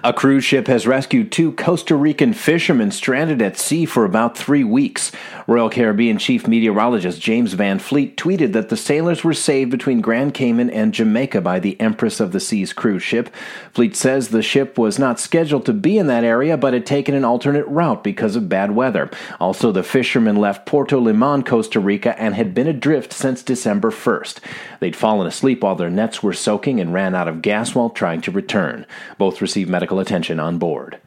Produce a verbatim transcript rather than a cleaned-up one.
A cruise ship has rescued two Costa Rican fishermen stranded at sea for about three weeks. Royal Caribbean Chief Meteorologist James Van Fleet tweeted that the sailors were saved between Grand Cayman and Jamaica by the Empress of the Seas cruise ship. Fleet says the ship was not scheduled to be in that area, but had taken an alternate route because of bad weather. Also, the fishermen left Puerto Limon, Costa Rica, and had been adrift since December first. They'd fallen asleep while their nets were soaking and ran out of gas while trying to return. Both received medical attention on board.